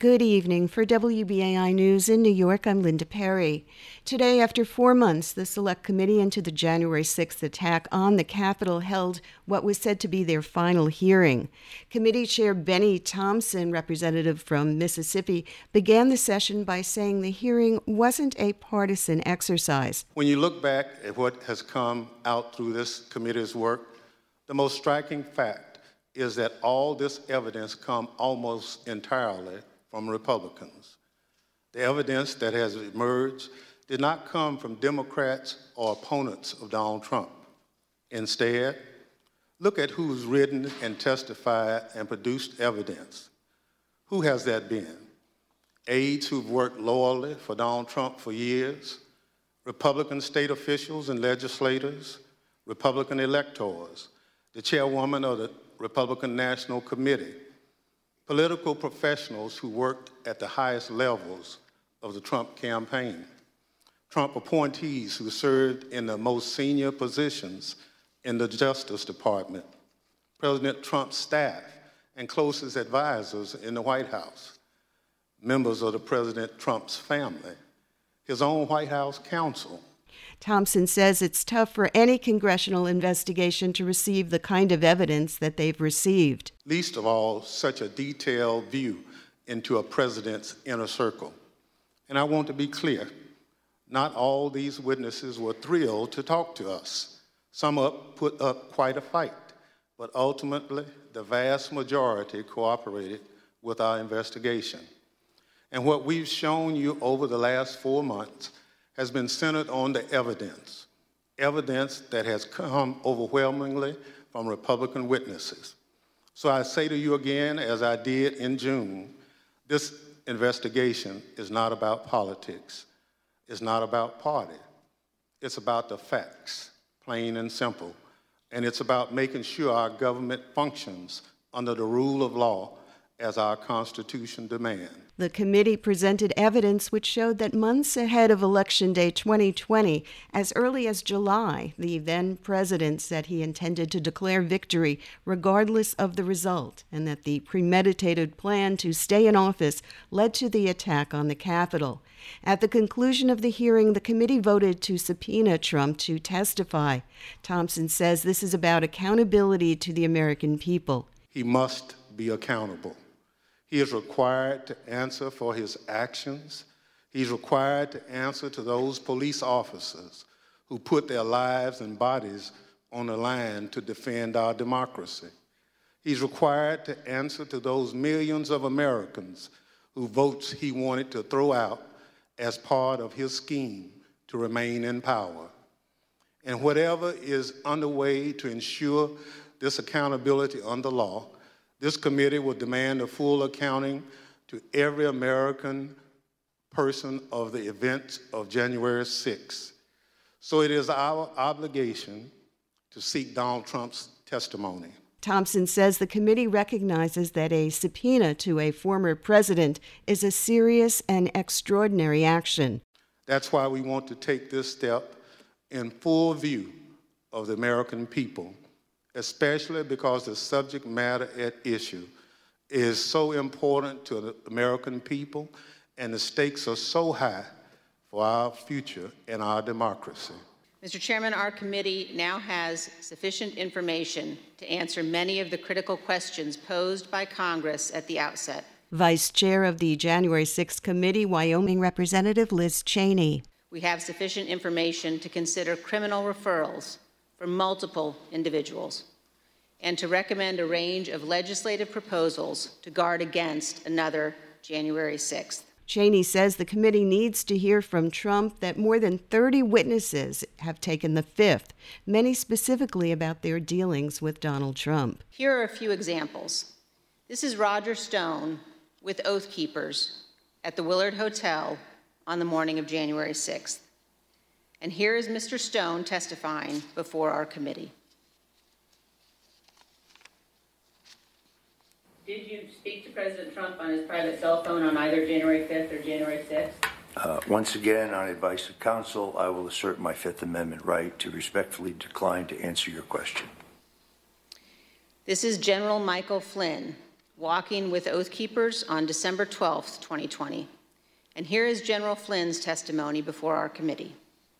Good evening. For WBAI News in New York, I'm Linda Perry. Today, after 4 months, the Select Committee into the January 6th attack on the Capitol held what was said to be their final hearing. Committee Chair Benny Thompson, representative from Mississippi, began the session by saying the hearing wasn't a partisan exercise. When you look back at what has come out through this committee's work, the most striking fact is that all this evidence come almost entirely from Republicans. The evidence that has emerged did not come from Democrats or opponents of Donald Trump. Instead, look at who's written and testified and produced evidence. Who has that been? Aides who've worked loyally for Donald Trump for years, Republican state officials and legislators, Republican electors, the chairwoman of the Republican National Committee, political professionals who worked at the highest levels of the Trump campaign, Trump appointees who served in the most senior positions in the Justice Department, President Trump's staff and closest advisors in the White House, members of the President Trump's family, his own White House counsel. Thompson says it's tough for any congressional investigation to receive the kind of evidence that they've received. Least of all, such a detailed view into a president's inner circle. And I want to be clear, not all these witnesses were thrilled to talk to us. Some put up quite a fight, but ultimately, the vast majority cooperated with our investigation. And what we've shown you over the last 4 months has been centered on the evidence that has come overwhelmingly from Republican witnesses. So I say to you again, as I did in June, this investigation is not about politics. It's not about party. It's about the facts, plain and simple. And it's about making sure our government functions under the rule of law as our Constitution demands. The committee presented evidence which showed that months ahead of Election Day 2020, as early as July, the then president said he intended to declare victory regardless of the result, and that the premeditated plan to stay in office led to the attack on the Capitol. At the conclusion of the hearing, the committee voted to subpoena Trump to testify. Thompson says this is about accountability to the American people. He must be accountable. He is required to answer for his actions. He's required to answer to those police officers who put their lives and bodies on the line to defend our democracy. He's required to answer to those millions of Americans whose votes he wanted to throw out as part of his scheme to remain in power. And whatever is underway to ensure this accountability under law, this committee will demand a full accounting to every American person of the events of January 6th. So it is our obligation to seek Donald Trump's testimony. Thompson says the committee recognizes that a subpoena to a former president is a serious and extraordinary action. That's why we want to take this step in full view of the American people, especially because the subject matter at issue is so important to the American people and the stakes are so high for our future and our democracy. Mr. Chairman, our committee now has sufficient information to answer many of the critical questions posed by Congress at the outset. Vice Chair of the January 6th Committee, Wyoming Representative Liz Cheney. We have sufficient information to consider criminal referrals for multiple individuals and to recommend a range of legislative proposals to guard against another January 6th. Cheney says the committee needs to hear from Trump that more than 30 witnesses have taken the fifth, many specifically about their dealings with Donald Trump. Here are a few examples. This is Roger Stone with Oath Keepers at the Willard Hotel on the morning of January 6th. And here is Mr. Stone testifying before our committee. Did you speak to President Trump on his private cell phone on either January 5th or January 6th? Once again, on advice of counsel, I will assert my Fifth Amendment right to respectfully decline to answer your question. This is General Michael Flynn walking with Oath Keepers on December 12th, 2020. And here is General Flynn's testimony before our committee.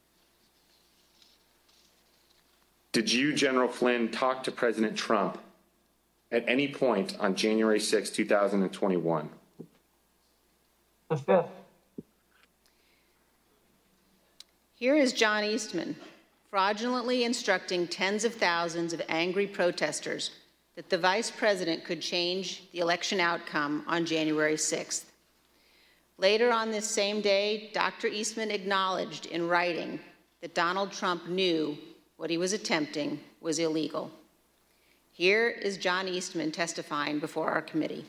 Did you, General Flynn, talk to President Trump at any point on January 6, 2021? The fifth. Here is John Eastman, fraudulently instructing tens of thousands of angry protesters that the Vice President could change the election outcome on January 6th. Later on this same day, Dr. Eastman acknowledged in writing that Donald Trump knew what he was attempting was illegal. Here is John Eastman testifying before our committee.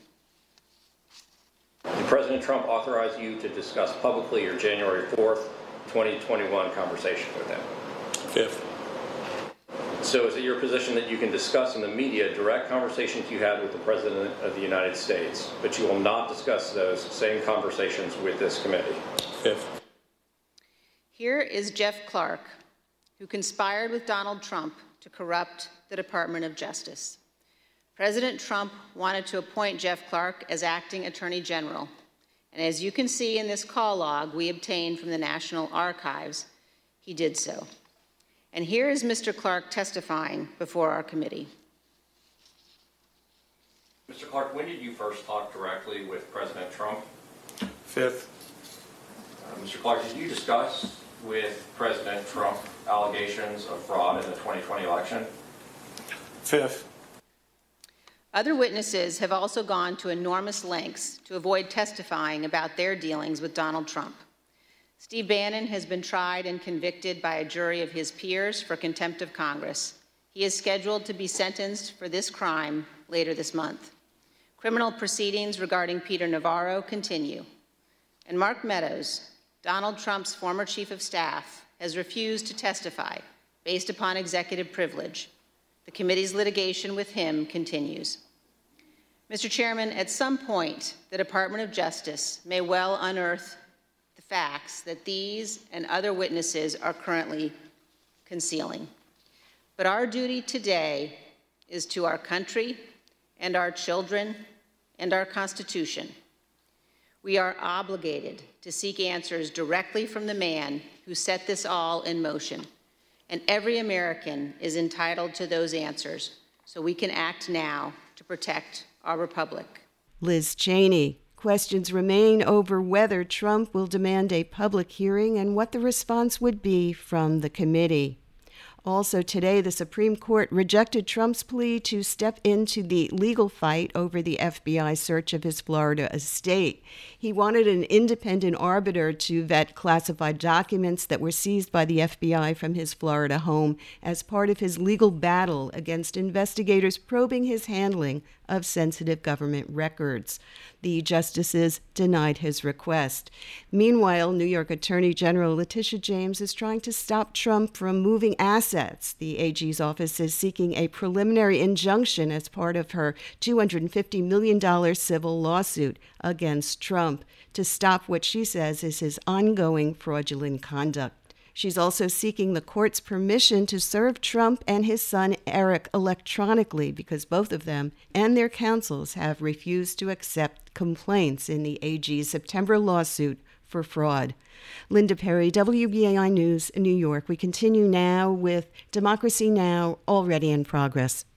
Did President Trump authorize you to discuss publicly your January 4th, 2021 conversation with him? Fifth. So is it your position that you can discuss in the media direct conversations you had with the President of the United States, but you will not discuss those same conversations with this committee? Fifth. Here is Jeff Clark, who conspired with Donald Trump to corrupt the Department of Justice. President Trump wanted to appoint Jeff Clark as acting Attorney General. And as you can see in this call log we obtained from the National Archives, he did so. And here is Mr. Clark testifying before our committee. Mr. Clark, when did you first talk directly with President Trump? Fifth. Mr. Clark, did you discuss with President Trump allegations of fraud in the 2020 election? Fifth. Other witnesses have also gone to enormous lengths to avoid testifying about their dealings with Donald Trump. Steve Bannon has been tried and convicted by a jury of his peers for contempt of Congress. He is scheduled to be sentenced for this crime later this month. Criminal proceedings regarding Peter Navarro continue. And Mark Meadows, Donald Trump's former chief of staff, has refused to testify based upon executive privilege. The committee's litigation with him continues. Mr. Chairman, at some point, the Department of Justice may well unearth the facts that these and other witnesses are currently concealing. But our duty today is to our country and our children and our Constitution. We are obligated to seek answers directly from the man who set this all in motion. And every American is entitled to those answers, so we can act now to protect our republic. Liz Cheney. Questions remain over whether Trump will demand a public hearing and what the response would be from the committee. Also today, the Supreme Court rejected Trump's plea to step into the legal fight over the FBI search of his Florida estate. He wanted an independent arbiter to vet classified documents that were seized by the FBI from his Florida home as part of his legal battle against investigators probing his handling of sensitive government records. The justices denied his request. Meanwhile, New York Attorney General Letitia James is trying to stop Trump from moving assets. The AG's office is seeking a preliminary injunction as part of her $250 million civil lawsuit against Trump to stop what she says is his ongoing fraudulent conduct. She's also seeking the court's permission to serve Trump and his son Eric electronically because both of them and their counsels have refused to accept complaints in the AG's September lawsuit for fraud. Linda Perry, WBAI News, New York. We continue now with Democracy Now! Already in progress.